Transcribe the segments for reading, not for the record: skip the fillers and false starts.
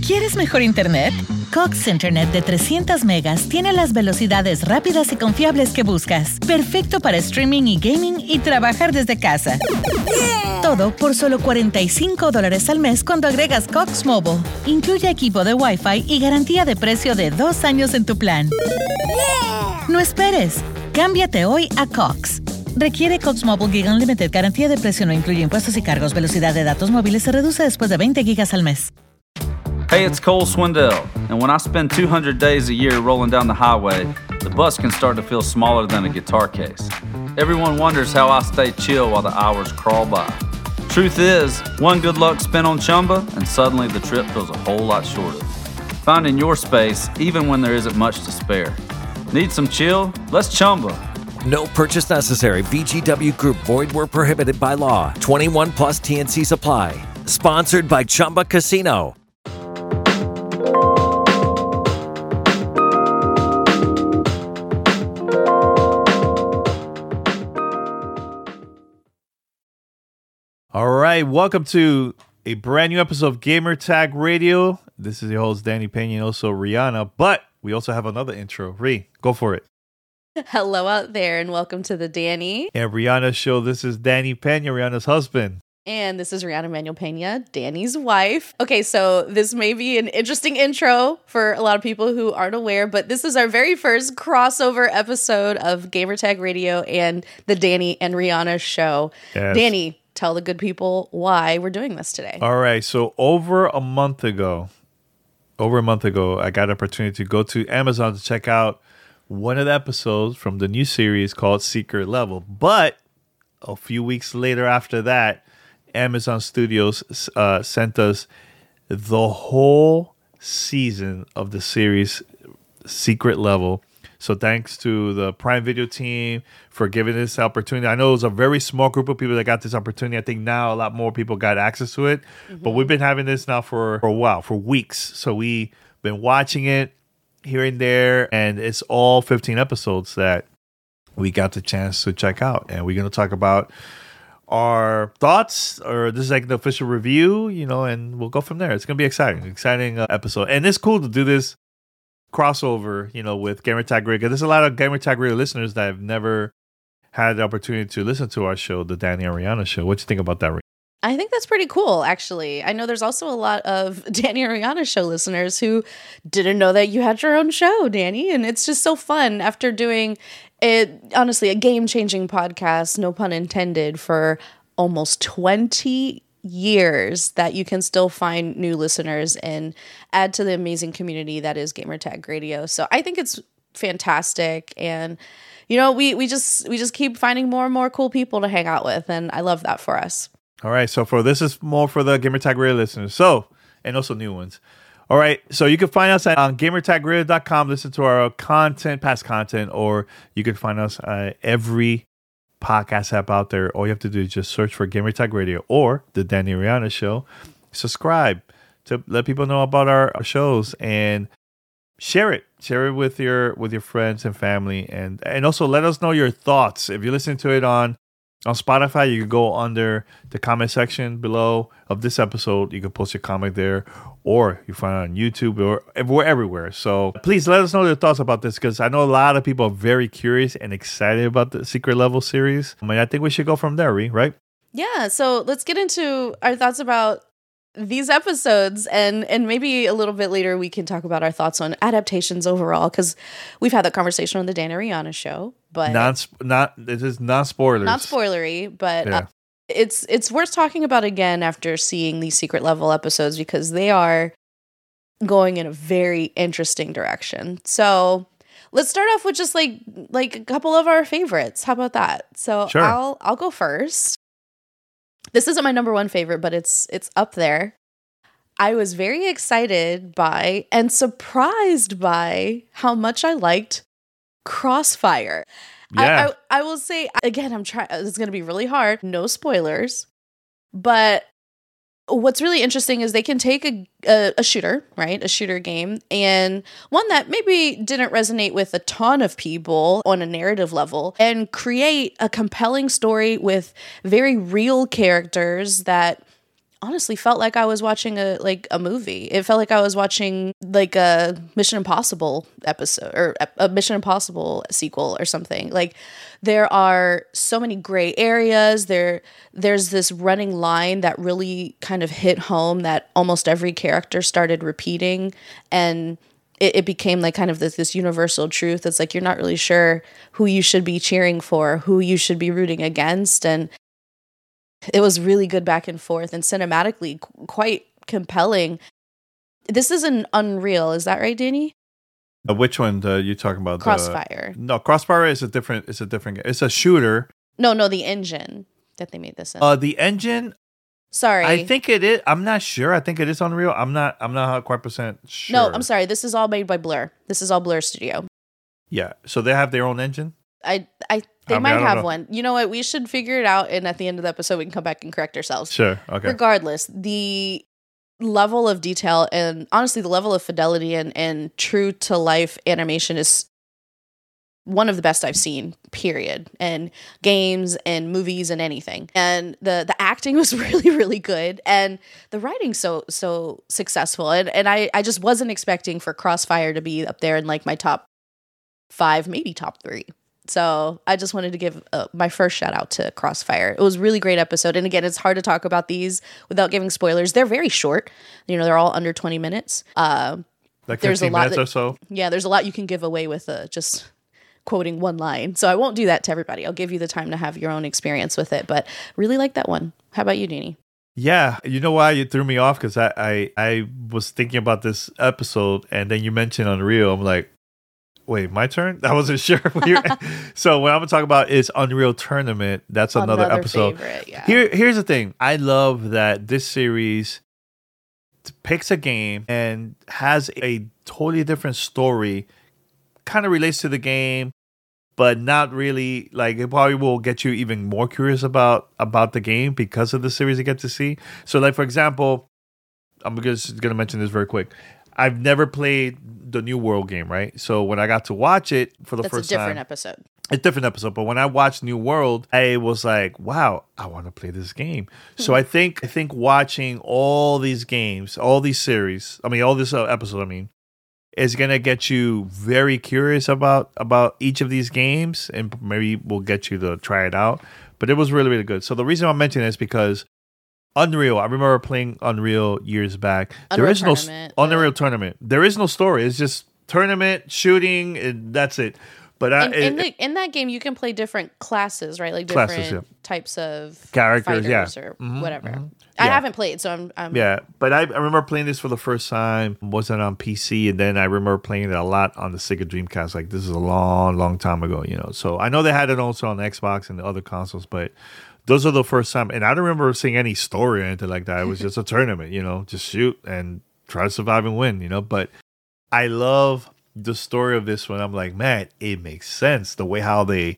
¿Quieres mejor internet? Cox Internet de 300 megas tiene las velocidades rápidas y confiables que buscas. Perfecto para streaming y gaming y trabajar desde casa. Todo por solo $45 al mes cuando agregas Cox Mobile. Incluye equipo de Wi-Fi y garantía de precio de 2 años en tu plan. No esperes. Cámbiate hoy a Cox. Requiere Cox Mobile Gig Unlimited. Garantía de precio no incluye impuestos y cargos. Velocidad de datos móviles se reduce después de 20 gigas al mes. Hey, it's Cole Swindell, and when I spend 200 days a year rolling down the highway, the bus can start to feel smaller than a guitar case. Everyone wonders how I stay chill while the hours crawl by. Truth is, one good luck spin on Chumba, and suddenly the trip feels a whole lot shorter. Finding your space, even when there isn't much to spare. Need some chill? Let's Chumba. No purchase necessary. VGW Group. Void where prohibited by law. 21 plus TNC Supply. Sponsored by Chumba Casino. All right, welcome to a brand new episode of Gamer Tag Radio. This is your host, Danny Pena, and also Rihanna. But we also have another intro. Ree, go for it. Hello out there, and welcome to the Danny and Rihanna show. This is Danny Pena, Rihanna's husband. And this is Rihanna Manuel Pena, Danny's wife. Okay, so this may be an interesting intro for a lot of people who aren't aware, but this is our very first crossover episode of Gamer Tag Radio and the Danny and Rihanna show. Yes. Danny, tell the good people why we're doing this today. All right, so over a month ago, I got an opportunity to go to Amazon to check out one of the episodes from the new series called Secret Level. But a few weeks later after that, Amazon Studios sent us the whole season of the series Secret Level. So thanks to the Prime Video team for giving this opportunity. I know it was a very small group of people that got this opportunity. I think now a lot more people got access to it. Mm-hmm. But we've been having this now for a while, for weeks. So we've been watching it here and there, and it's all 15 episodes that we got the chance to check out. And we're going to talk about our thoughts, or this is like the official review, and we'll go from there. It's going to be exciting episode. And it's cool to do this crossover, with Gamer Tag Radio. There's a lot of Gamer Tag Radio listeners that have never had the opportunity to listen to our show, the Danny and Rihanna show. What do you think about that, Rihanna? I think that's pretty cool, actually. I know there's also a lot of Danny and Rihanna show listeners who didn't know that you had your own show, Danny. And it's just so fun after doing it, honestly, a game-changing podcast, no pun intended, for almost 20 years, that you can still find new listeners and add to the amazing community that is Gamer Tag Radio. So I think it's fantastic. And, we just keep finding more and more cool people to hang out with. And I love that for us. All right, so this is more for the Gamer Tag Radio listeners, and also new ones. All right, so you can find us on gamertagradio.com, listen to our past content, or you can find us every podcast app out there. All you have to do is just search for Gamer Tag Radio or the Danny Rihanna Show. Subscribe to let people know about our shows, and share it with your friends and family, and also let us know your thoughts. If you're listening to it on Spotify, you can go under the comment section below of this episode. You can post your comment there, or you find it on YouTube, or we're everywhere. So please let us know your thoughts about this, because I know a lot of people are very curious and excited about the Secret Level series. I think we should go from there, right? Yeah, so let's get into our thoughts about these episodes, and maybe a little bit later we can talk about our thoughts on adaptations overall, because we've had that conversation on the Dan and Rihanna show. But this is not spoilers, not spoilery, but yeah. It's worth talking about again after seeing these Secret Level episodes, because they are going in a very interesting direction. So let's start off with just like a couple of our favorites. How about that? So sure. I'll go first. This isn't my number one favorite, but it's up there. I was very excited by and surprised by how much I liked Crossfire. Yeah. I will say, again, I'm trying, it's going to be really hard. No spoilers. But what's really interesting is they can take a shooter, right? A shooter game, and one that maybe didn't resonate with a ton of people on a narrative level, and create a compelling story with very real characters that honestly felt like I was watching a movie. It felt like I was watching like a Mission Impossible episode or a Mission Impossible sequel or something. Like there are so many gray areas. There's this running line that really kind of hit home that almost every character started repeating, and it became like kind of this universal truth. It's like you're not really sure who you should be cheering for, who you should be rooting against, and it was really good back and forth and cinematically quite compelling. This is an Unreal, is that right, Danny? Which one are you talking about? Crossfire. No, Crossfire is a different game. It's a shooter. No, the engine that they made this in. The engine. Sorry. I think it is. I'm not sure. I think it is Unreal. I'm not quite percent sure. No, I'm sorry. This is all made by Blur. This is all Blur Studio. Yeah. So they have their own engine? They might don't have know. one. You know what? We should figure it out, and at the end of the episode, we can come back and correct ourselves. Sure. Okay. Regardless, the level of detail and honestly the level of fidelity and true to life animation is one of the best I've seen, period. And games and movies and anything. And the acting was really, really good. And the writing so successful. And I just wasn't expecting for Crossfire to be up there in like my top 5, maybe top 3. So I just wanted to give my first shout out to Crossfire. It was a really great episode. And again, it's hard to talk about these without giving spoilers. They're very short. You know, they're all under 20 minutes. Like 15 minutes or so? Yeah, there's a lot you can give away with just quoting one line. So I won't do that to everybody. I'll give you the time to have your own experience with it. But really like that one. How about you, Danny? Yeah. You know why you threw me off? Because I was thinking about this episode and then you mentioned Unreal. I'm like, wait, my turn? I wasn't sure. So what I'm going to talk about is Unreal Tournament. That's another episode. Favorite, yeah. Here's the thing. I love that this series picks a game and has a totally different story, kind of relates to the game, but not really. Like, it probably will get you even more curious about the game because of the series you get to see. So, like, for example, I'm just going to mention this very quick. I've never played the New World game, right? So when I got to watch it for the first time, it's a different episode. But when I watched New World, I was like, "Wow, I want to play this game." So I think watching all these games, all these series, all this episode, is gonna get you very curious about each of these games, and maybe will get you to try it out. But it was really, really good. So the reason I'm mentioning it is because Unreal, I remember playing Unreal years back. Unreal Tournament. There is no story. It's just tournament, shooting, and that's it. But in that game, you can play different classes, right? Like different types of characters, fighters or whatever. Mm-hmm. I haven't played, so I'm yeah. But I remember playing this for the first time. Wasn't on PC, and then I remember playing it a lot on the Sega Dreamcast. Like, this is a long, long time ago, So I know they had it also on Xbox and the other consoles, but those are the first time. And I don't remember seeing any story or anything like that. It was just a tournament, just shoot and try to survive and win, But I love the story of this one. I'm like, man, it makes sense. The way how it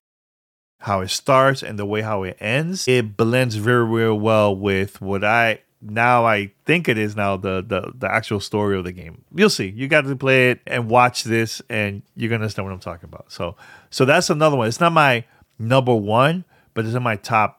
starts and the way how it ends, it blends very, very well with what I think it is now the actual story of the game. You'll see. You got to play it and watch this, and you're gonna understand what I'm talking about. So that's another one. It's not my number one, but it's in my top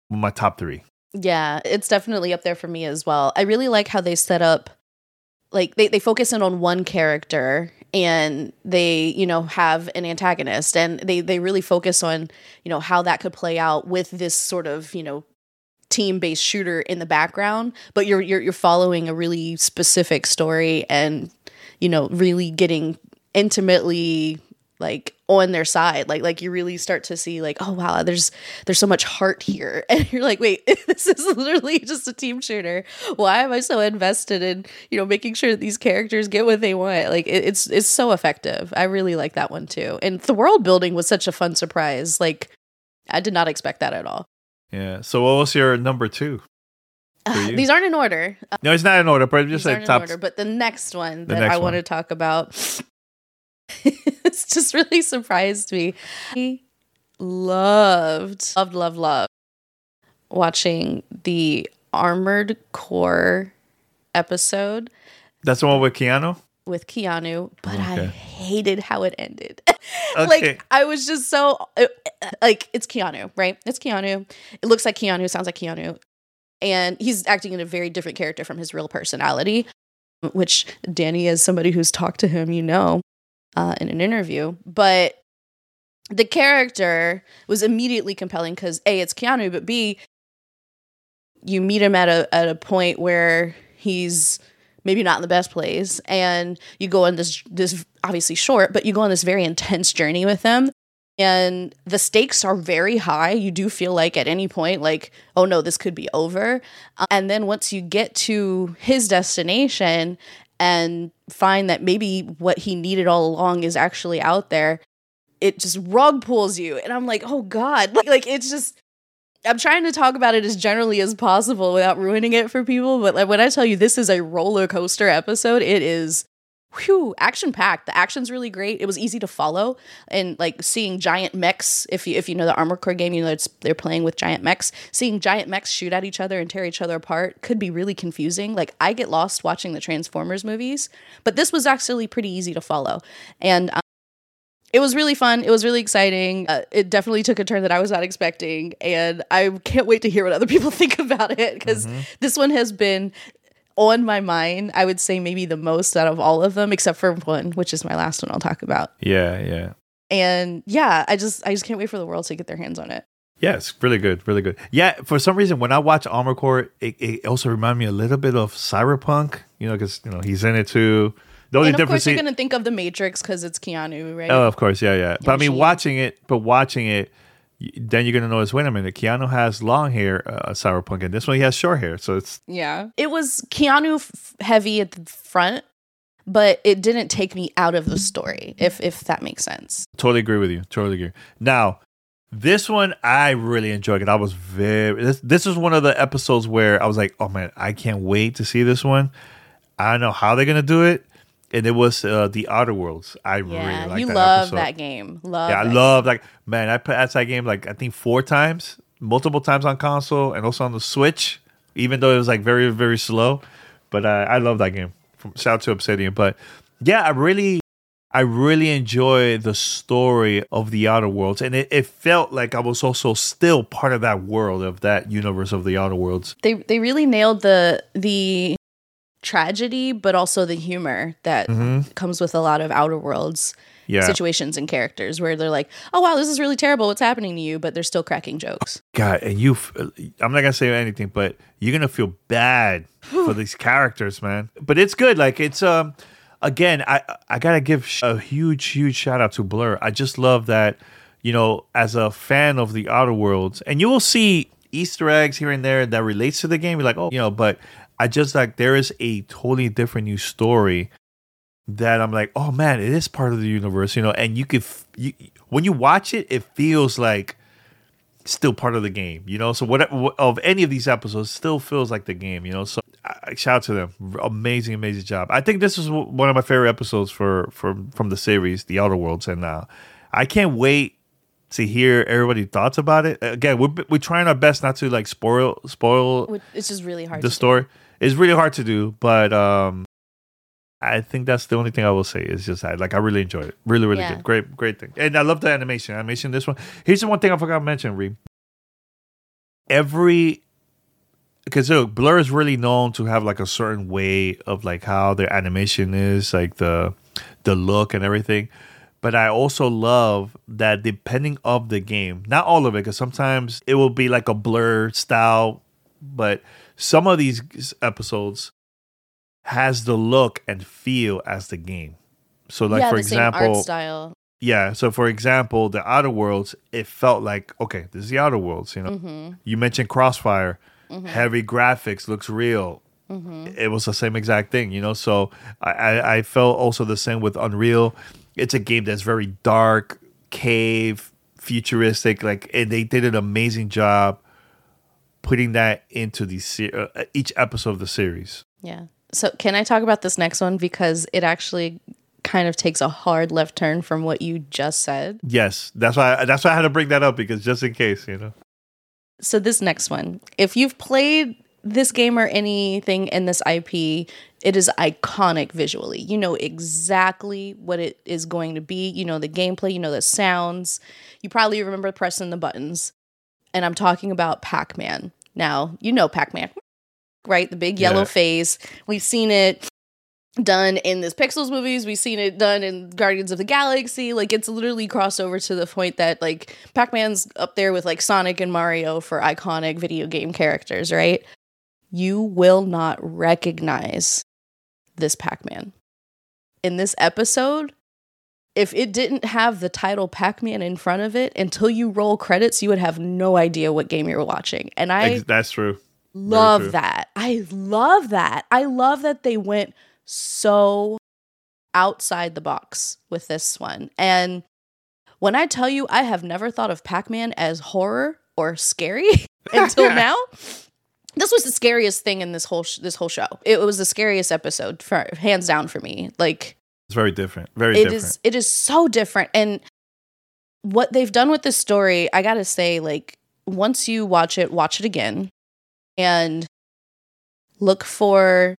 3. Yeah, it's definitely up there for me as well. I really like how they set up, like they focus in on one character and they, have an antagonist, and they really focus on, how that could play out with this sort of, team-based shooter in the background, but you're following a really specific story and, really getting intimately like on their side. Like you really start to see like, oh wow, there's so much heart here. And you're like, wait, this is literally just a team shooter. Why am I so invested in, making sure that these characters get what they want? Like it's so effective. I really like that one too. And the world building was such a fun surprise. Like I did not expect that at all. Yeah. So what was your number 2? These aren't in order. No, it's not in order, but just like top. But the next one that I want to talk about, it's just really surprised me. I loved watching the Armored Core episode. That's the one with Keanu? With Keanu, but I hated how it ended. Okay. Like, I was just so, like, it's Keanu, right? It's Keanu. It looks like Keanu, sounds like Keanu. And he's acting in a very different character from his real personality, which Danny, as somebody who's talked to him, in an interview. But the character was immediately compelling because A, it's Keanu, but B, you meet him at a point where he's maybe not in the best place, and you go on this obviously short, but you go on this very intense journey with him. And the stakes are very high. You do feel like at any point, like, oh no, this could be over. And then once you get to his destination and find that maybe what he needed all along is actually out there, it just rug pulls you. And I'm like, oh God, like it's just, I'm trying to talk about it as generally as possible without ruining it for people. But like, when I tell you this is a roller coaster episode, it is action packed. The action's really great. It was easy to follow, and like seeing giant mechs. If you know the Armored Core game, they're playing with giant mechs. Seeing giant mechs shoot at each other and tear each other apart could be really confusing. Like I get lost watching the Transformers movies, but this was actually pretty easy to follow, and it was really fun. It was really exciting. It definitely took a turn that I was not expecting, and I can't wait to hear what other people think about it because this one has been on my mind, I would say maybe the most out of all of them, except for one, which is my last one I'll talk about. Yeah. And yeah, I just can't wait for the world to get their hands on it. Yeah, it's really good, really good. Yeah, for some reason, when I watch Armored Core, it also reminded me a little bit of Cyberpunk, because he's in it too. The only and of difference course, you're going to think of The Matrix because it's Keanu, right? Oh, of course, yeah. But I mean, Machine. watching it, then you're gonna notice. Wait a minute, Keanu has long hair, Cyberpunk, and this one he has short hair. So it's it was Keanu heavy at the front, but it didn't take me out of the story. If that makes sense. Totally agree with you. Totally agree. Now, this one I really enjoyed it. I was This is one of the episodes where I was like, oh man, I can't wait to see this one. I don't know how they're gonna do it. And it was The Outer Worlds. I really liked that love episode. that game. I love man. I played that game like I think 4 times, multiple times on console and also on the Switch. Even though it was like very very slow, but I love that game. Shout out to Obsidian. But yeah, I really enjoy the story of The Outer Worlds, and it felt like I was also still part of that world, of that universe of The Outer Worlds. They really nailed the tragedy, but also the humor that comes with a lot of Outer Worlds situations and characters, where they're like, oh wow, this is really terrible, what's happening to you, but they're still cracking jokes. God, and I'm not gonna say anything, but you're gonna feel bad for these characters, man. But it's good. Like it's again, I gotta give a huge shout out to Blur. I just love that, as a fan of The Outer Worlds, and you will see Easter eggs here and there that relates to the game. You're like, oh, but I just like there is a totally different new story that I'm like, oh man, it is part of the universe, and when you watch it, it feels like still part of the game, So what of any of these episodes still feels like the game, So shout out to them, amazing job. I think this is one of my favorite episodes from the series, The Outer Worlds, and I can't wait to hear everybody's thoughts about it. Again, we're trying our best not to like spoil. It's just really hard. The story. It's really hard to do, but I think that's the only thing I will say is just I really enjoyed it. Really good. Great thing. And I love the animation. This one. Here's the one thing I forgot to mention, Reem. Because Blur is really known to have like a certain way of like how their animation is, like the look and everything. But I also love that depending of the game, not all of it, because sometimes it will be like a Blur style, but some of these episodes has the look and feel as the game. So like, for example, same art style. Yeah. So for example, The Outer Worlds, it felt like, okay, this is The Outer Worlds, You mentioned Crossfire, heavy graphics, looks real. It was the same exact thing, So I felt also the same with Unreal. It's a game that's very dark, cave, futuristic, and they did an amazing job putting that into each episode of the series. Yeah. So can I talk about this next one, because it actually kind of takes a hard left turn from what you just said? Yes, that's why I had to bring that up, because just in case, So this next one, if you've played this game or anything in this IP, it is iconic visually. You know exactly what it is going to be. You know the gameplay, you know the sounds. You probably remember pressing the buttons. And I'm talking about Pac-Man. Now, you know Pac-Man, right? The big yellow Yeah. phase. We've seen it done in this Pixels movies. We've seen it done in Guardians of the Galaxy. Like, it's literally crossed over to the point that, like, Pac-Man's up there with, like, Sonic and Mario for iconic video game characters, right? You will not recognize this Pac-Man. In this episode, if it didn't have the title Pac-Man in front of it, until you roll credits, you would have no idea what game you're watching. And That's true. love that. I love that. I love that they went so outside the box with this one. And when I tell you, I have never thought of Pac-Man as horror or scary until now. This was the scariest thing in this whole show. It was the scariest episode, hands down, for me. Like, It's very different. Very different. It is so different. And what they've done with this story, I gotta say, like, once you watch it again and look for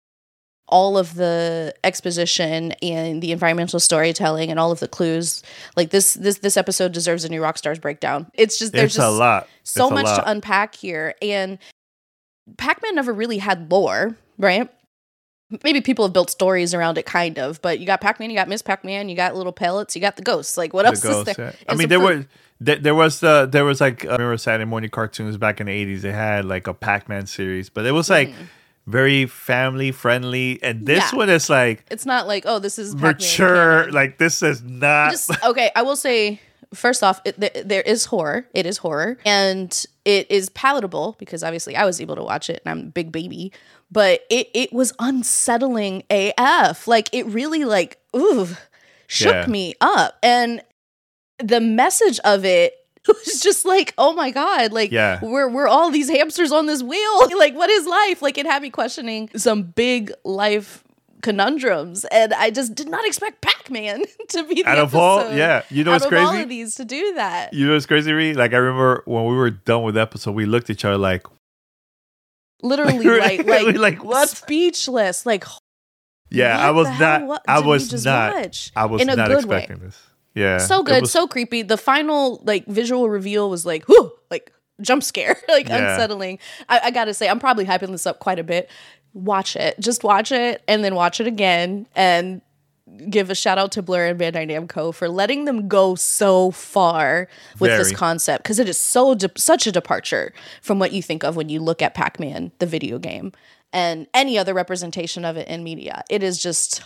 all of the exposition and the environmental storytelling and all of the clues. Like, this episode deserves a new Rockstar's breakdown. It's just, there's It's just a lot. so It's a much lot. to unpack here. And Pac-Man never really had lore, right? Maybe people have built stories around it, kind of, but you got Pac-Man, you got Miss Pac-Man, you got little pellets, you got the ghosts. Like, what else is there? Yeah. I And mean, so there was like I remember Saturday morning cartoons back in the 80s. They had like a Pac-Man series, but it was like very family friendly. And this Yeah. one is like it's not like, oh, this is Pac-Man mature. canon. Like this is not. Okay, I will say, first off, there is horror. It is horror. And it is palatable because obviously I was able to watch it and I'm a big baby. But it was unsettling AF. Like, it really, like, shook me up. And the message of it was just like, oh my God, like, we're all these hamsters on this wheel. Like, what is life? Like, it had me questioning some big life conundrums, and I just did not expect Pac-Man to be the out of all, you know what's out of all crazy? of these to do that. You know what's crazy, Reed? Like, I remember when we were done with the episode, we looked at each other like, Literally, like what? speechless. Like, yeah, what I was the hell? not. What I did we was just not. watch? I was In a not good way. expecting this. Yeah, So it good, was- so creepy. The final, like, visual reveal was like, whoo, like, jump scare, like, unsettling. I gotta say, I'm probably hyping this up quite a bit. Watch it. Just watch it and then watch it again, and give a shout out to Blur and Bandai Namco for letting them go so far with this Very. concept, because it is such a departure from what you think of when you look at Pac-Man, the video game, and any other representation of it in media. It is just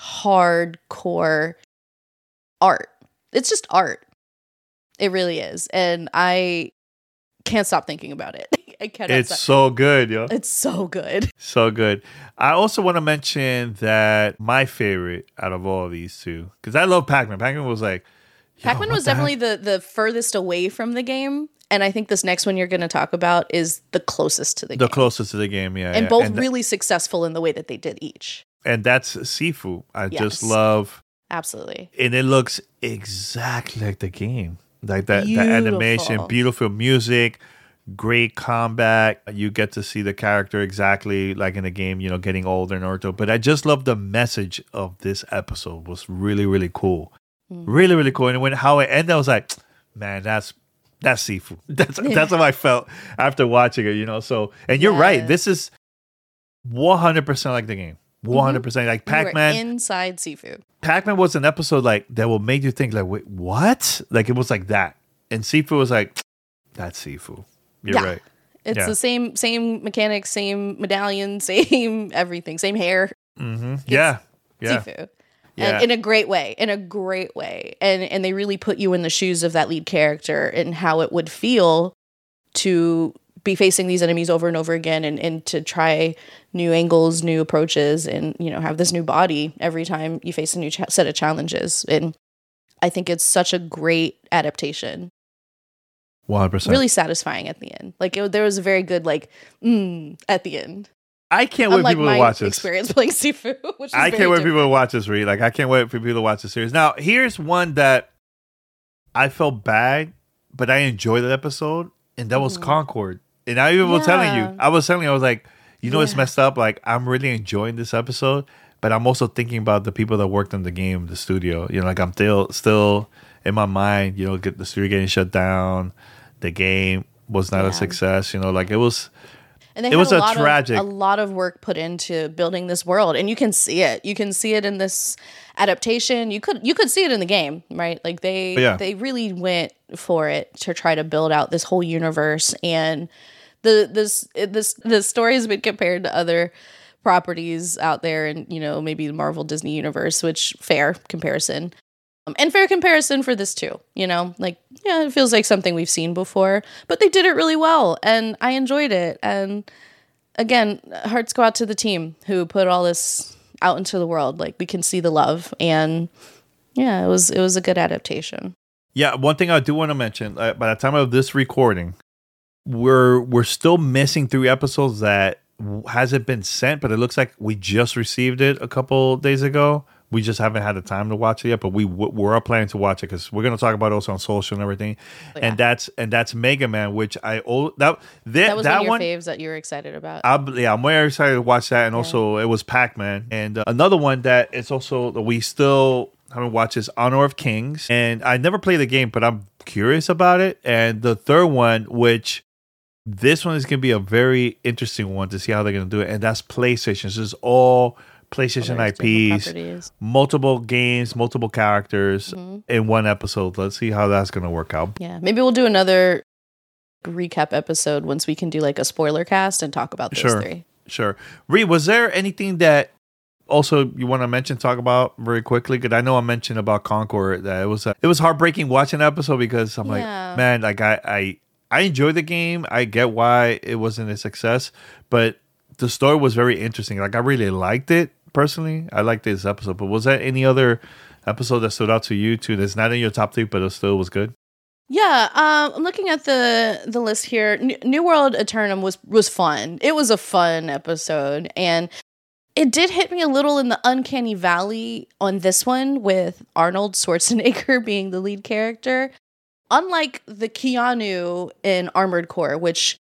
hardcore art. It's just art. It really is. And I can't stop thinking about it. I cannot It's stop. so good, yo. It's so good. So good. I also want to mention that my favorite out of all of these two, because I love Pac-Man. Pac-Man was like, yo, Pac-Man what was the definitely heck? the furthest away from the game. And I think this next one you're going to talk about is the closest to the game. The closest to the game, yeah. And yeah. both really successful in the way that they did each. And that's Sifu. I just Yes. love, Absolutely. and it looks exactly like the game. Like that Beautiful. animation, beautiful music, great combat. You get to see the character exactly like in the game, you know, getting older and older. But I just love the message of this episode. Was really, really cool. Really, really cool. And when how it ended, I was like, man, that's Sifu. That's how I felt after watching it, you know. So, and you're right. Yes. This is 100% like the game. 100% like You were Pac-Man. inside Sifu. Pac-Man was an episode like that will make you think like, wait, what? Like it was like that. And Sifu was like, that's Sifu. You're Yeah. right. It's Yeah. the same mechanics, same medallion, same everything, same hair. Mm-hmm. Yeah. Yeah. Sifu. Yeah. And in a great way. And they really put you in the shoes of that lead character and how it would feel to be facing these enemies over and over again, and to try new angles, new approaches, and, you know, have this new body every time you face a new set of challenges. And I think it's such a great adaptation. 100%. Really satisfying at the end. Like, there was a very good, like, at the end. I can't wait for Unlike people to my watch this. experience playing Sifu, which is I very can't wait for different. people to watch this, Reed. Like, I can't wait for people to watch the series. Now, here's one that I felt bad, but I enjoyed that episode, and that was Concord. And I even was telling you, I was like, you know, it's messed up. Like, I'm really enjoying this episode, but I'm also thinking about the people that worked on the game, the studio. You know, like I'm still in my mind, you know, the studio getting shut down, the game was not a success. You know, like it was. And they it had was a a lot tragic. a lot of work put into building this world, and you can see it. You can see it in this adaptation. You could see it in the game, right? Like they really went for it to try to build out this whole universe, and the story has been compared to other properties out there, and maybe the Marvel Disney universe, which fair comparison. And fair comparison for this too, it feels like something we've seen before, but they did it really well, and I enjoyed it. And again, hearts go out to the team who put all this out into the world. Like, we can see the love, and yeah, it was a good adaptation. Yeah, one thing I do want to mention, by the time of this recording, we're still missing 3 episodes that hasn't been sent, but it looks like we just received it a couple days ago. We just haven't had the time to watch it yet, but we're planning to watch it because we're going to talk about it also on social and everything. Yeah. And that's Mega Man, which that was one of your faves that you were excited about. I'm very excited to watch that, and also it was Pac-Man. And another one that it's also that we still haven't watched is Honor of Kings, and I never played the game, but I'm curious about it. And the third one, which this one is going to be a very interesting one to see how they're going to do it, and that's PlayStation. This is all PlayStation IPs, multiple games, multiple characters in one episode. Let's see how that's going to work out. Yeah, maybe we'll do another recap episode once we can do like a spoiler cast and talk about those 3. Sure. Ree, was there anything that also you want to talk about very quickly? Because I know I mentioned about Concord that it was heartbreaking watching the episode because I'm like, man, like I enjoyed the game. I get why it wasn't a success, but the story was very interesting. Like, I really liked it. Personally, I liked this episode, but was there any other episode that stood out to you too that's not in your top 3 but it still was good? Yeah, I'm looking at the list here. New World Eternum was fun. It was a fun episode, and it did hit me a little in the uncanny valley on this one with Arnold Schwarzenegger being the lead character. Unlike the Keanu in Armored Core, which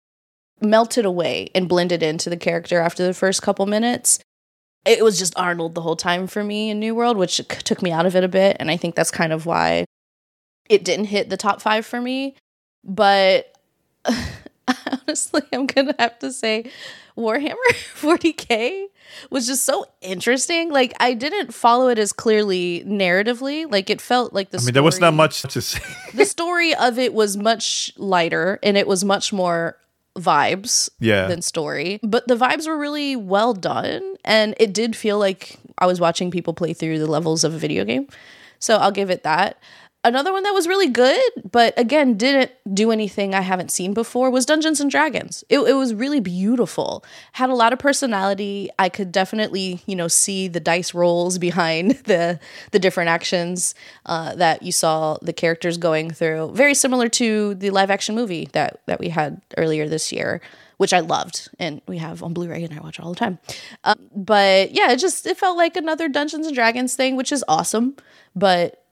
melted away and blended into the character after the first couple minutes, it was just Arnold the whole time for me in New World, which took me out of it a bit. And I think that's kind of why it didn't hit the top 5 for me. But honestly, I'm going to have to say Warhammer 40K was just so interesting. Like, I didn't follow it as clearly narratively. Like, it felt like there was not much to say. The story of it was much lighter, and it was much more vibes than story, but the vibes were really well done, and it did feel like I was watching people play through the levels of a video game, so I'll give it that. Another one that was really good, but again didn't do anything I haven't seen before, was Dungeons and Dragons. It was really beautiful, had a lot of personality. I could definitely see the dice rolls behind the different actions that you saw the characters going through. Very similar to the live action movie that we had earlier this year, which I loved, and we have on Blu-ray, and I watch it all the time. But yeah, it felt like another Dungeons and Dragons thing, which is awesome, but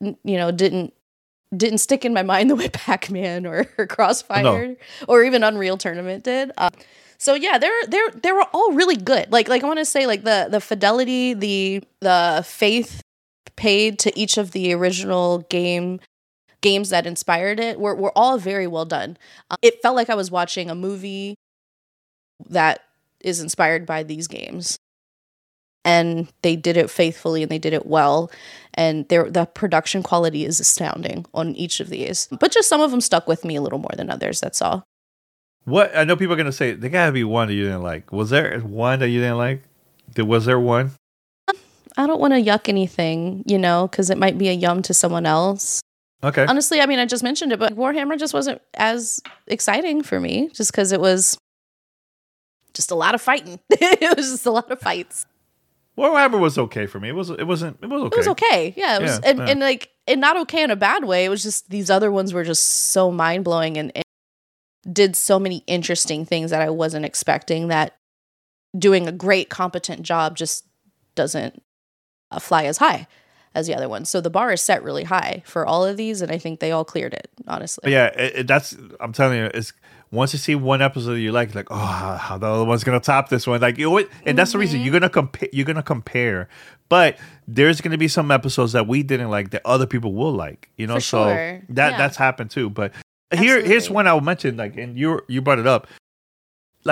didn't stick in my mind the way Pac-Man or Crossfire or even Unreal Tournament did. So yeah, they were all really good. Like I want to say, like the fidelity, the faith paid to each of the original games that inspired it were all very well done. It felt like I was watching a movie that is inspired by these games. And they did it faithfully, and they did it well. And the production quality is astounding on each of these. But just some of them stuck with me a little more than others, that's all. What I know people are going to say, there got to be one that you didn't like. Was there one that you didn't like? Was there one? I don't want to yuck anything, because it might be a yum to someone else. Okay. Honestly, I mean, I just mentioned it, but Warhammer just wasn't as exciting for me, just because it was just a lot of fighting. It was just a lot of fights. Warhammer was okay for me. It was okay. It was okay. Yeah. It was, and not okay in a bad way. It was just these other ones were just so mind blowing and did so many interesting things that I wasn't expecting, that doing a great, competent job just doesn't fly as high as the other ones. So the bar is set really high for all of these, and I think they all cleared it, honestly. Yeah, I'm telling you, it's once you see one episode you like oh, how the other one's gonna top this one, and that's the reason you're gonna compare. But there's gonna be some episodes that we didn't like that other people will like, For so sure. that's happened too. But Absolutely. here's one I'll mention, and you brought it up,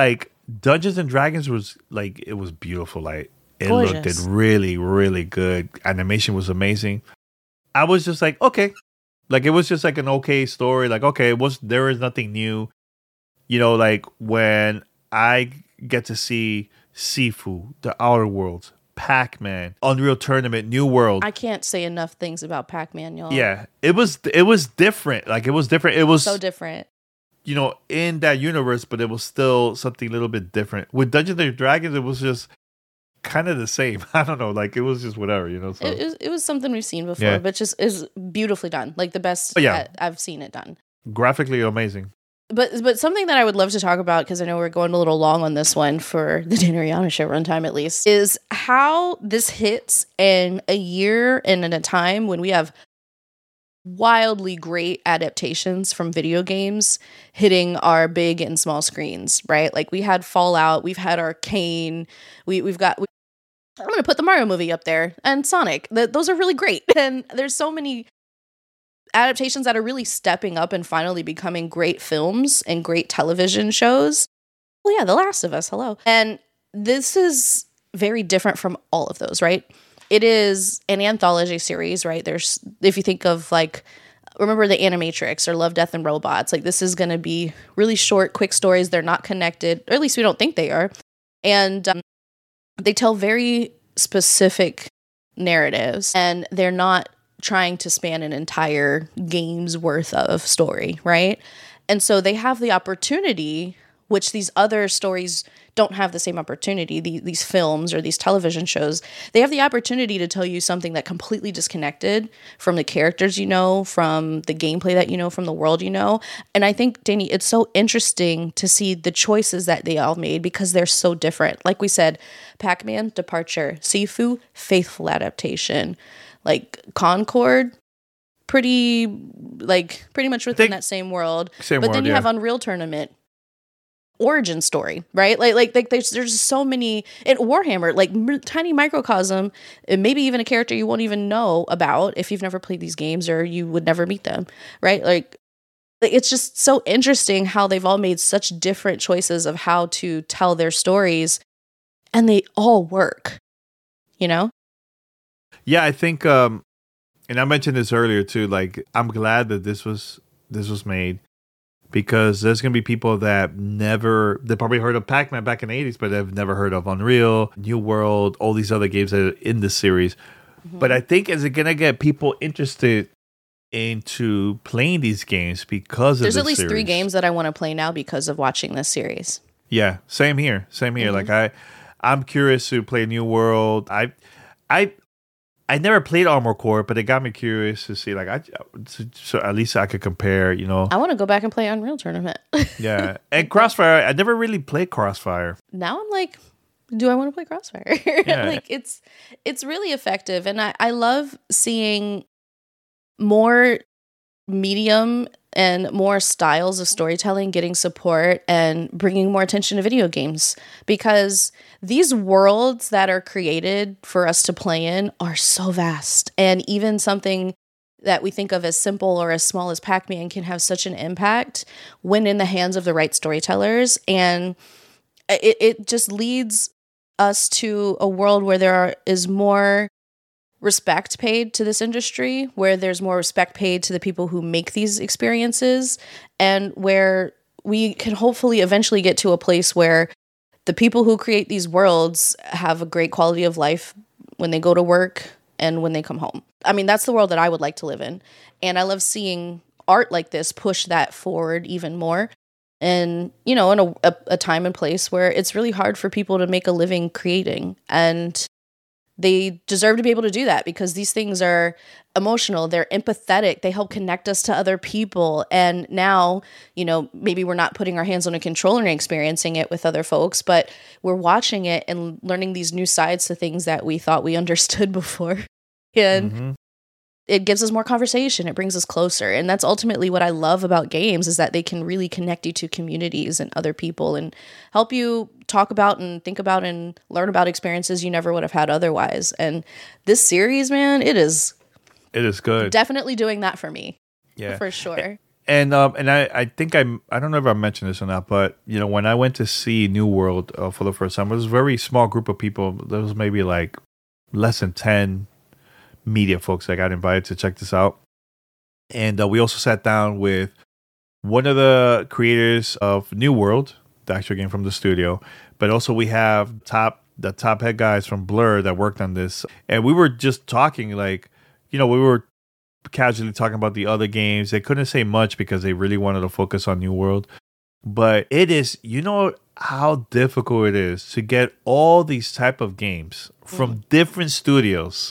Dungeons and Dragons was like, it was beautiful. Like it Gorgeous. looked really, really good. Animation was amazing. I was just like, okay. Like it was just like an okay story. Like, okay, there is nothing new. You know, like when I get to see Sifu, The Outer Worlds, Pac-Man, Unreal Tournament, New World. I can't say enough things about Pac-Man, y'all. Yeah, it was different. Like it was different. It was So different. You know, in that universe, but it was still something a little bit different. With Dungeons and Dragons, it was just kind of the same. I don't know, like it was just whatever, you know. So It was something we've seen before, Yeah. but just is beautifully done. Like the best I've seen it done. graphically amazing. But something that I would love to talk about, because I know we're going a little long on this one for the Dan Ariana show runtime at least, is how this hits in a year and in a time when we have wildly great adaptations from video games hitting our big and small screens, right? Like we had Fallout, we've had Arcane, we've got I'm going to put the Mario movie up there, and Sonic. Those are really great. And there's so many adaptations that are really stepping up and finally becoming great films and great television shows. Well, yeah, The Last of Us, hello. And this is very different from all of those, right? It is an anthology series, right? There's, if you think of like, remember the Animatrix or Love, Death, and Robots, like this is going to be really short, quick stories. They're not connected, or at least we don't think they are. And they tell very specific narratives, and they're not trying to span an entire game's worth of story, right? And so they have the opportunity, which these other stories don't have the same opportunity. These films or these television shows, they have the opportunity to tell you something that completely disconnected from the characters you know, from the gameplay that you know, from the world you know. And I think, Danny, it's so interesting to see the choices that they all made because they're so different. Like we said, Pac-Man, departure. Sifu, faithful adaptation. Like Concord, pretty much within that same world. But then you have Unreal Tournament, origin story, right? Like there's so many in Warhammer, like tiny microcosm, and maybe even a character you won't even know about if you've never played these games or you would never meet them, right? Like it's just so interesting how they've all made such different choices of how to tell their stories, and they all work, you know? Yeah, I think, and I mentioned this earlier too. Like, I'm glad that this was made because there's gonna be people that they probably heard of Pac-Man back in the 80s, but they've never heard of Unreal, New World, all these other games that are in this series. Mm-hmm. But I think is it gonna get people interested into playing these games because there's of at least series. 3 games that I want to play now because of watching this series. Yeah, same here. Mm-hmm. Like I'm curious to play New World. I never played Armored Core, but it got me curious to see, so at least I could compare, you know. I want to go back and play Unreal Tournament. Yeah. And Crossfire, I never really played Crossfire. Now I'm like, do I want to play Crossfire? Yeah. Like, it's really effective. And I love seeing more medium and more styles of storytelling getting support and bringing more attention to video games, because these worlds that are created for us to play in are so vast, and even something that we think of as simple or as small as Pac-Man can have such an impact when in the hands of the right storytellers. And it just leads us to a world where there is more respect paid to this industry, where there's more respect paid to the people who make these experiences, and where we can hopefully eventually get to a place where the people who create these worlds have a great quality of life when they go to work and when they come home. I mean, that's the world that I would like to live in. And I love seeing art like this push that forward even more. And, you know, in a time and place where it's really hard for people to make a living creating. And they deserve to be able to do that because these things are emotional, they're empathetic, they help connect us to other people. And now, you know, maybe we're not putting our hands on a controller and experiencing it with other folks, but we're watching it and learning these new sides to things that we thought we understood before. And it gives us more conversation. It brings us closer. And that's ultimately what I love about games, is that they can really connect you to communities and other people and help you talk about and think about and learn about experiences you never would have had otherwise. And this series, man, it is good. Definitely doing that for me. Yeah. For sure. And I think I don't know if I mentioned this or not, but when I went to see New World for the first time, it was a very small group of people. There was maybe like less than 10 media folks that got invited to check this out. And we also sat down with one of the creators of New World, the actual game from the studio, but also we have the top head guys from Blur that worked on this. And we were just talking like, we were casually talking about the other games. They couldn't say much because they really wanted to focus on New World. But it is, how difficult it is to get all these type of games from different studios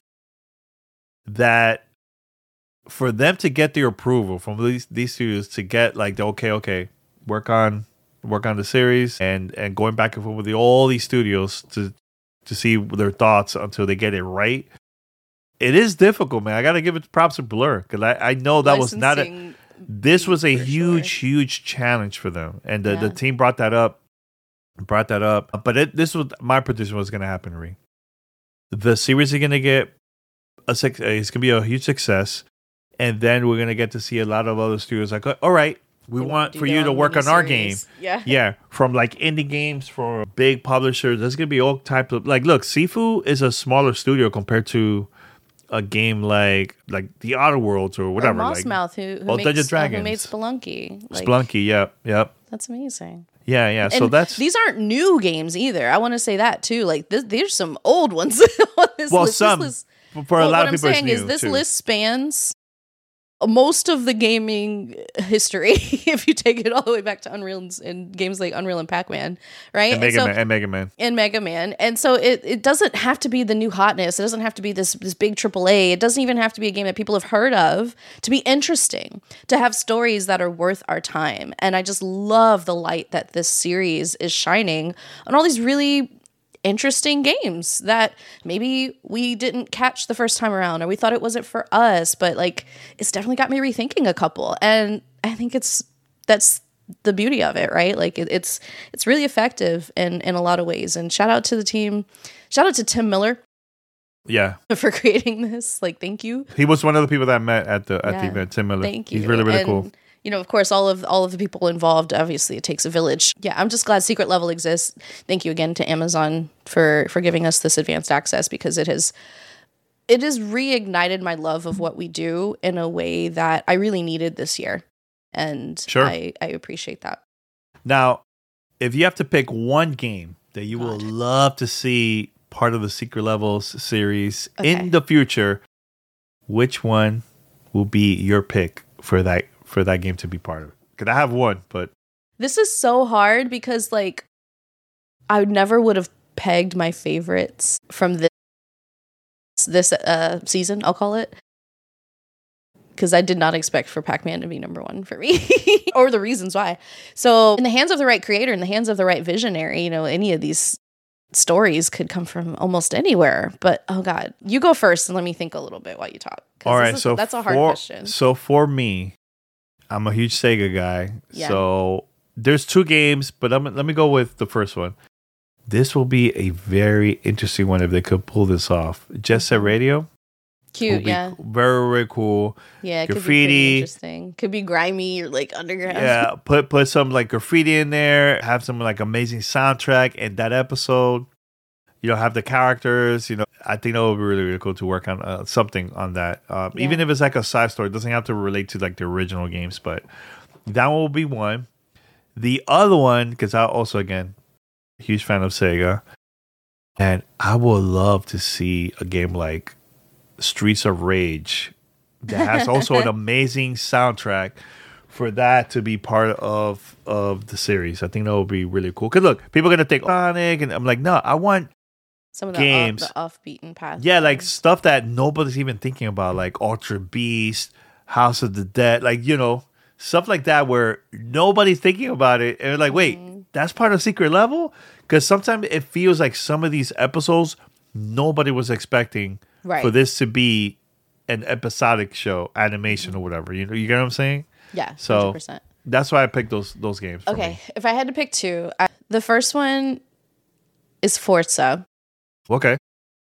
that for them to get their approval from these studios to get like the okay, work on the series and going back and forth with all these studios to see their thoughts until they get it right. It is difficult, man. I got to give it props to Blur because I know that was not this was a huge challenge for them. And the team brought that up. But this was my prediction was going to happen, Ree. The series is going to get it's going to be a huge success. And then we're going to get to see a lot of other studios like, all right, we want for you to work on our game. Yeah. From like indie games, from big publishers. There's going to be all types of, like, look, Sifu is a smaller studio compared to a game like The Outer Worlds or whatever. Or Mossmouth, who made Spelunky. Spelunky, yep. That's amazing. Yeah. And so these aren't new games either. I want to say that too. Like there's some old ones on this list. Some for a lot of people. What I'm saying is this list spans most of the gaming history, if you take it all the way back to Unreal and games like Unreal and Pac-Man, right? And Mega Man. And so it doesn't have to be the new hotness. It doesn't have to be this big AAA. It doesn't even have to be a game that people have heard of to be interesting, to have stories that are worth our time. And I just love the light that this series is shining on all these really interesting games that maybe we didn't catch the first time around or we thought it wasn't for us, but like it's definitely got me rethinking a couple. And I think that's the beauty of it, right? Like it's really effective in a lot of ways. And shout out to the team. Shout out to Tim Miller. Yeah. For creating this. Like, thank you. He was one of the people that I met at the event, Tim Miller. Thank you. He's really, really cool. Of course, all of the people involved, obviously it takes a village. Yeah, I'm just glad Secret Level exists. Thank you again to Amazon for giving us this advanced access because it has reignited my love of what we do in a way that I really needed this year. And sure. I appreciate that. Now, if you have to pick one game that you will love to see part of the Secret Levels series in the future, which one will be your pick for that game to be part of it? Because I have one, but this is so hard because like I never would have pegged my favorites from this season, I'll call it, because I did not expect for Pac-Man to be number one for me or the reasons why. So in the hands of the right creator, in the hands of the right visionary, any of these stories could come from almost anywhere. But oh God, you go first and let me think a little bit while you talk. All right, so that's a hard question. So for me, I'm a huge Sega guy. Yeah. So there's two games, but let me go with the first one. This will be a very interesting one if they could pull this off. Jet Set Radio. Cute, yeah. Very, very cool. Yeah, it graffiti. Could be pretty interesting. Could be grimy or like underground. Yeah, put some like graffiti in there. Have some like amazing soundtrack in that episode. Have the characters. I think that would be really, really cool to work on something on that. Even if it's like a side story, it doesn't have to relate to like the original games, but that one will be one. The other one, because I also, again, huge fan of Sega, and I would love to see a game like Streets of Rage that has also an amazing soundtrack for that to be part of the series. I think that would be really cool. Because look, people are going to think Sonic, and I'm like, no, I want some of games, the off-beaten path. Yeah, like stuff that nobody's even thinking about, like Ultra Beast, House of the Dead, like, stuff like that where nobody's thinking about it. And they're like, wait, that's part of Secret Level? Because sometimes it feels like some of these episodes, nobody was expecting for this to be an episodic show, animation or whatever. You get what I'm saying? Yeah, so 100%. That's why I picked those games. Okay, if I had to pick two, the first one is Forza. Okay.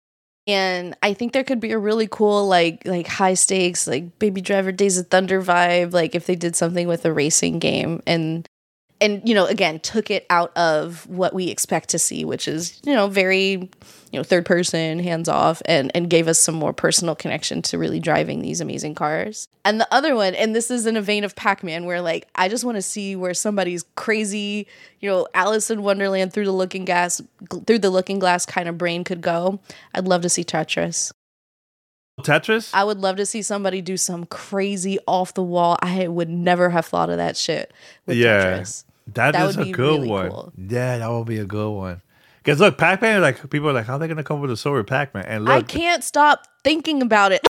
And I think there could be a really cool, like high stakes, like Baby Driver Days of Thunder vibe, like if they did something with a racing game and again, took it out of what we expect to see, which is, very, third person, hands off, and gave us some more personal connection to really driving these amazing cars. And the other one, and this is in a vein of Pac-Man, where like, I just want to see where somebody's crazy, Alice in Wonderland through the looking glass kind of brain could go. I'd love to see Tetris. Tetris? I would love to see somebody do some crazy off the wall. I would never have thought of that shit with Tetris. That is would a be good really one. cool. Yeah, that would be a good one. Because look, Pac-Man, like people are like, how are they gonna come up with a story with Pac-Man? And look, I can't stop thinking about it.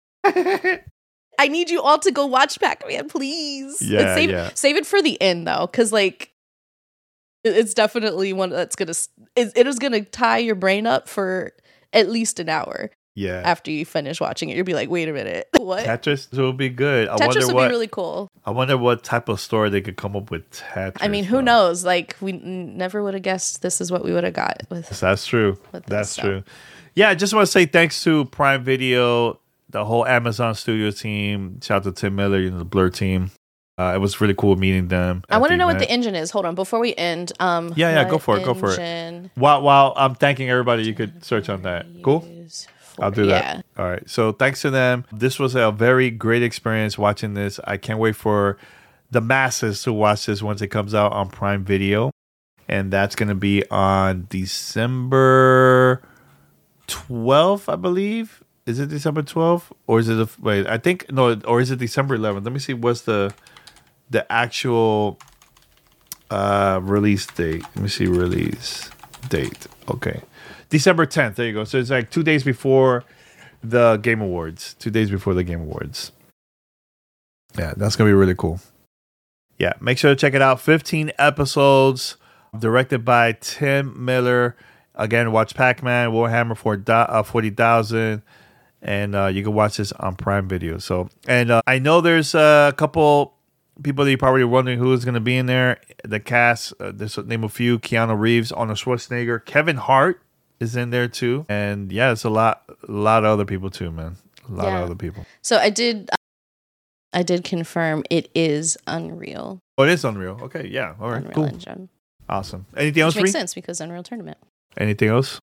I need you all to go watch Pac-Man, please. Yeah, And save it for the end though, because like it's definitely one that's it is gonna tie your brain up for at least an hour. Yeah. After you finish watching it, you'll be like, wait a minute, what? Tetris will be good. Tetris would be really cool. I wonder what type of story they could come up with Tetris. I mean, who knows? Like, we never would have guessed this is what we would have got with. That's true. That's true. Yeah, I just want to say thanks to Prime Video, the whole Amazon Studio team. Shout out to Tim Miller, the Blur team. It was really cool meeting them. I want to know what the engine is. Hold on, before we end. Yeah, go for it. While I'm thanking everybody, you could search on that. Cool. I'll do that. Yeah. All right. So thanks to them. This was a very great experience watching this. I can't wait for the masses to watch this once it comes out on Prime Video. And that's going to be on December 12th, I believe. Is it December 12th? Or is it or is it December 11th? Let me see what's the actual release date. Let me see release date. Okay. December 10th. There you go. So it's like 2 days before the Game Awards. 2 days before the Game Awards. Yeah, that's going to be really cool. Yeah, make sure to check it out. 15 episodes, directed by Tim Miller. Again, watch Pac-Man, Warhammer 40,000, and you can watch this on Prime Video. So, and I know there's a couple people that you're probably wondering who is going to be in there. The cast, there's name a few: Keanu Reeves, Arnold Schwarzenegger, Kevin Hart is in there too, and yeah, it's a lot of other people too, man. A lot of other people. So I did confirm it is Unreal. Oh, it is Unreal. Okay, yeah, all right, Unreal cool, Engine. Awesome. Anything else? Which makes sense because Unreal Tournament. Anything else?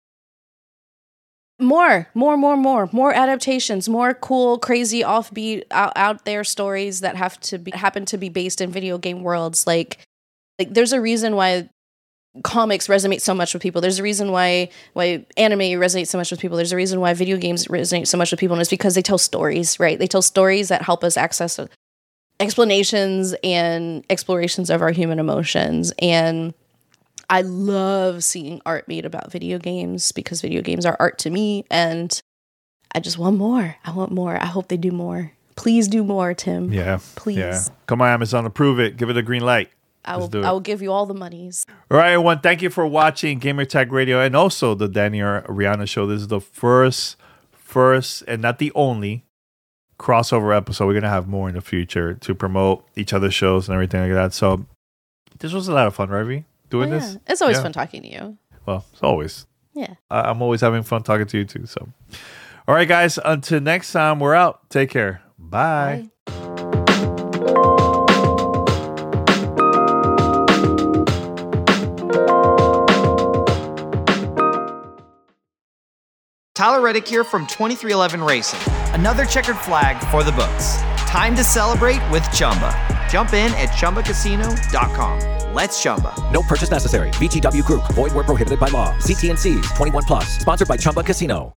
More adaptations, more cool, crazy, offbeat, out there stories that happen to be based in video game worlds. Like there's a reason why comics resonate so much with people. There's a reason why anime resonates so much with people. There's a reason why video games resonate so much with people, and it's because they tell stories, right? They tell stories that help us access explanations and explorations of our human emotions. And I love seeing art made about video games because video games are art to me, and I just want more. I want more. I hope they do more. Please do more, Tim. Yeah. Please. Yeah. Come on, Amazon, approve it. Give it a green light. I will give you all the monies. All right, everyone. Thank you for watching Gamertag Radio and also the Danny Rihanna Show. This is the first and not the only crossover episode. We're going to have more in the future to promote each other's shows and everything like that. So this was a lot of fun, right, doing this? It's always fun talking to you. Well, it's always. Yeah. I'm always having fun talking to you too. So, all right, guys. Until next time, we're out. Take care. Bye. Tyler Reddick here from 2311 Racing. Another checkered flag for the books. Time to celebrate with Chumba. Jump in at ChumbaCasino.com. Let's Chumba. No purchase necessary. VGW Group. Void where prohibited by law. See T&Cs. 21+. Sponsored by Chumba Casino.